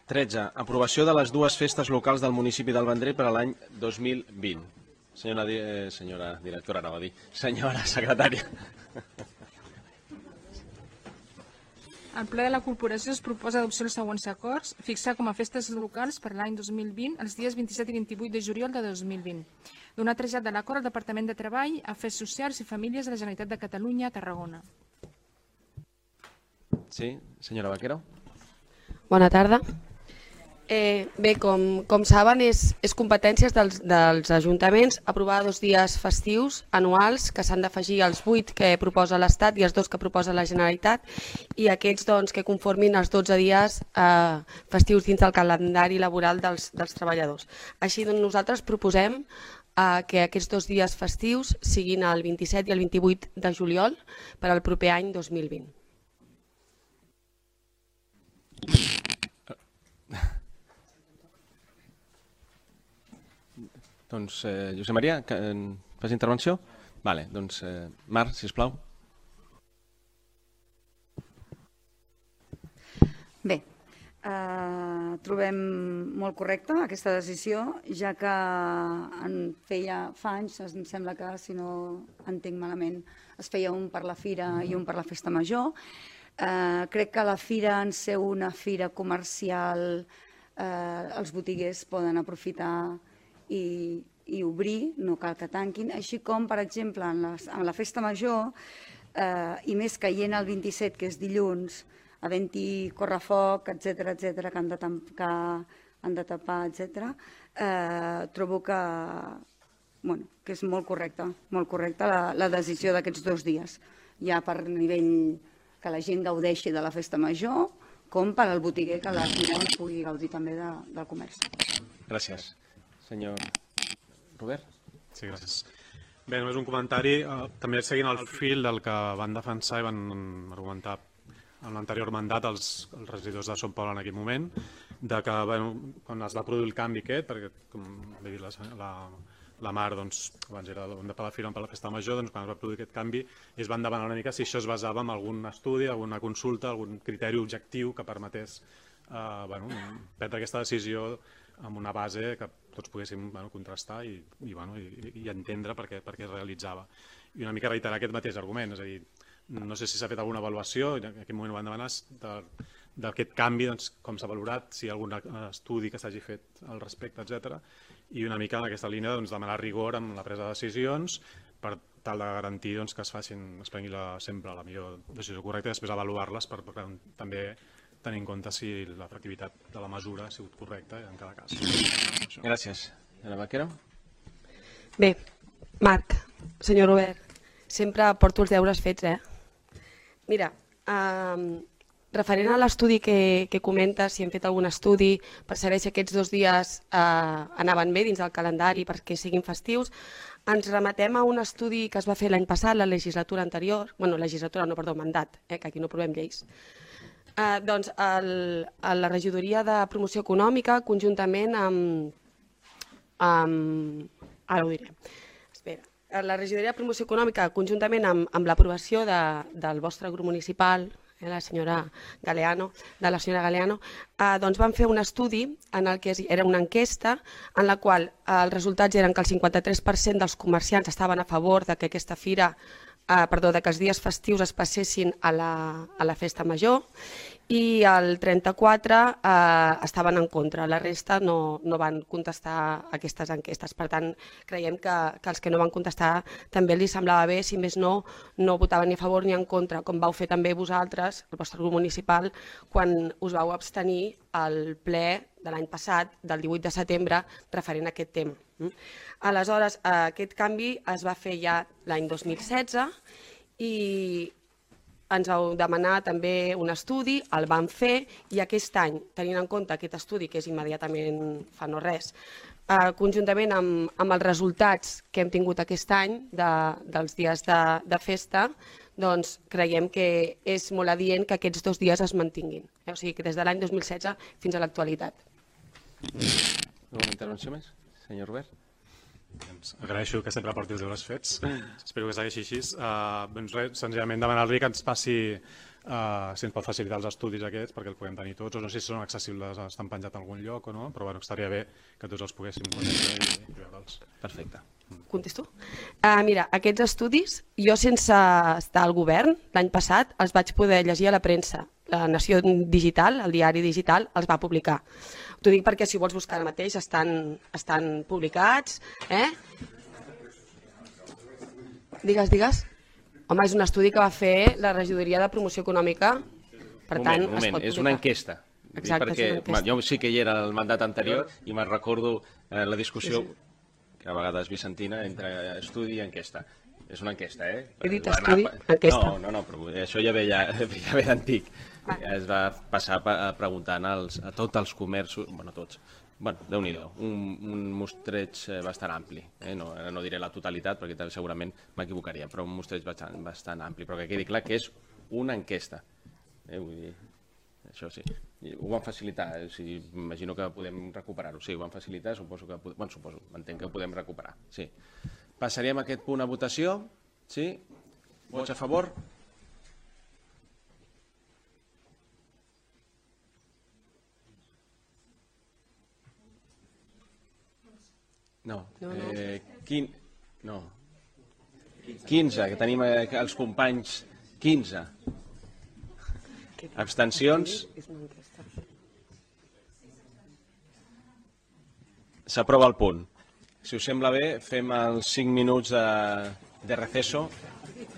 13. Aprovació de les dues festes locals del municipi del Vendrell per a l'any 2020. Senyora directora, anava a dir. Senyora secretària. El ple de la corporació es proposa adopció els següents acords: fixar com a festes locals per l'any 2020 els dies 27 i 28 de juliol de 2020. Donar trasllat de l'acord al Departament de Treball, Afers Socials i Famílies de la Generalitat de Catalunya a Tarragona. Sí, senyora Vaquero. Bona tarda. Bé, com saben, és competències dels ajuntaments aprovar 2 dies festius anuals que s'han d'afegir als 8 que proposa l'Estat i els 2 que proposa la Generalitat, i aquests que conformin els 12 dies festius dins del calendari laboral dels treballadors. Així nosaltres proposem que aquests 2 dies festius siguin el 27 i el 28 de juliol per al proper any 2020. Doncs, Josep Maria, fas intervenció? Vale, doncs, Marc, sisplau. Bé, trobem molt correcta aquesta decisió, ja que fa anys, em sembla que, si no entenc malament, es feia un per la Fira i un per la Festa Major. Crec que la Fira, en ser una fira comercial, els botiguers poden aprofitar i obrir, no cal que tanquin, així com, per exemple, en la Festa Major, i més caient el 27, que és dilluns, havent-hi correfoc, etc., que han de tapar, etc., trobo que és molt correcta la decisió d'aquests 2 dies, ja per nivell que la gent gaudeixi de la Festa Major, com per al botiguer que la fira pugui gaudir també del comerç. Gràcies. Senyor Robert. Sí, gràcies. Bé, només un comentari, també seguint el fil del que van defensar i van argumentar en l'anterior mandat els regidors de Sant Pol en aquell moment, de que quan es va produir el canvi aquest, perquè com ha dit la Mar, abans era per la Fira o per la Festa Major, quan es va produir aquest canvi es van demanar una mica si això es basava en algun estudi, alguna consulta, algun criteri objectiu que permetés prendre aquesta decisió amb una base que tots poguéssim contrastar i entendre per què es realitzava. I una mica reiterar aquest mateix argument, és a dir, no sé si s'ha fet alguna avaluació, en aquell moment ho van demanar, d'aquest canvi, com s'ha valorat, si hi ha algun estudi que s'hagi fet al respecte, etc. I una mica en aquesta línia demanar rigor en la presa de decisions per tal de garantir que es prengui sempre la millor decisió correcta i després avaluar-les per també tenir en compte si l'efectivitat de la mesura ha sigut correcta en cada cas. Gràcies. Senyora Vaquero. Bé, Marc, senyor Robert, sempre porto els deures fets, Mira, referent a l'estudi que comentes, si hem fet algun estudi per saber si aquests 2 dies anaven bé dins del calendari perquè siguin festius, ens remetem a un estudi que es va fer l'any passat, la legislatura anterior, mandat, que aquí no aprovem lleis. Doncs la regidoria de promoció econòmica, conjuntament amb... Ara ho diré. Espera. La regidoria de promoció econòmica, conjuntament amb l'aprovació del vostre grup municipal, de la senyora Galeano, doncs van fer un estudi en el que era una enquesta en la qual els resultats eren que el 53% dels comerciants estaven a favor de que aquesta fira, de que els dies festius es passessin a la Festa Major i el 34% estaven en contra. La resta no van contestar aquestes enquestes. Per tant, creiem que els que no van contestar també li semblava bé, si més no votaven ni a favor ni en contra, com vau fer també vosaltres, el vostre grup municipal, quan us vau abstenir al ple de l'any passat, del 18 de setembre, referent a aquest tema. Aleshores, aquest canvi es va fer ja l'any 2016 i ens vau demanar també un estudi, el vam fer i aquest any, tenint en compte aquest estudi, que és immediatament fa no res, conjuntament amb els resultats que hem tingut aquest any dels dies de festa, doncs creiem que és molt adient que aquests 2 dies es mantinguin. O sigui que des de l'any 2016 fins a l'actualitat. Una intervenció més? Senyor Robert. Agraeixo que sempre porti els deures fets. Espero que segueixi així. Senzillament demanar-li que ens passi si ens pot facilitar els estudis aquests perquè els puguem tenir tots, o no sé si són accessibles, estan penjats en algun lloc o no, però bueno, estaria bé que tots els poguéssim conèixer i veure'ls. Perfecte. Contesto? Mira, aquests estudis, jo sense estar al govern, l'any passat els vaig poder llegir a la premsa. La Nació Digital, el diari digital, els va publicar. T'ho dic perquè si vols buscar ara mateix estan publicats. Digues. Home, és un estudi que va fer la Regidoria de Promoció Econòmica. Per tant, es pot publicar. És una enquesta. Exacte, perquè, és una enquesta. Jo sí que hi era el mandat anterior i me'n recordo la discussió, que a vegades vicentina, entre estudi i enquesta. És una enquesta, He dit estudi, enquesta. No, però això ja ve d'antic. Es va passar preguntant a tots els comerços, bueno, tots, Déu-n'hi-do, un mostreig bastant ampli. No diré la totalitat, perquè segurament m'equivocaria, però un mostreig bastant ampli, però que quedi clar que és una enquesta. Vull dir, això sí. Ho van facilitar, imagino que podem recuperar-ho. Sí, ho van facilitar, entenc que ho podem recuperar. Sí. Passaríem aquest punt a votació. Sí? Vots a favor? No. 15, que tenim els companys 15. Abstencions? S'aprova el punt. Si us sembla bé, fem els 5 minuts de receso